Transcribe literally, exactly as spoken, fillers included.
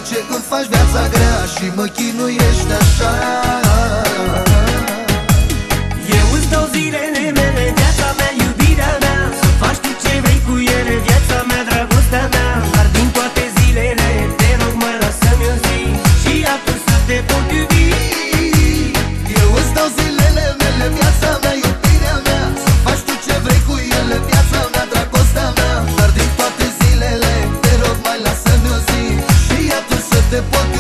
ce îmi faci viața grea și mă chinuiești așa. Eu îți dau zilele mele, viața mea, iubirea mea, să faci tu ce vrei cu ele, viața mea, dragostea mea. Dar din toate zilele, te rog mai lasă-mi o zi și atunci să te pot iubi. Eu îți dau zilele mele, viața mea, iubirea mea, să faci tu ce vrei cu ele, viața mea, dragostea mea. Dar din toate zilele, te rog mai lasă-mi o zi și atunci să te pot iubi.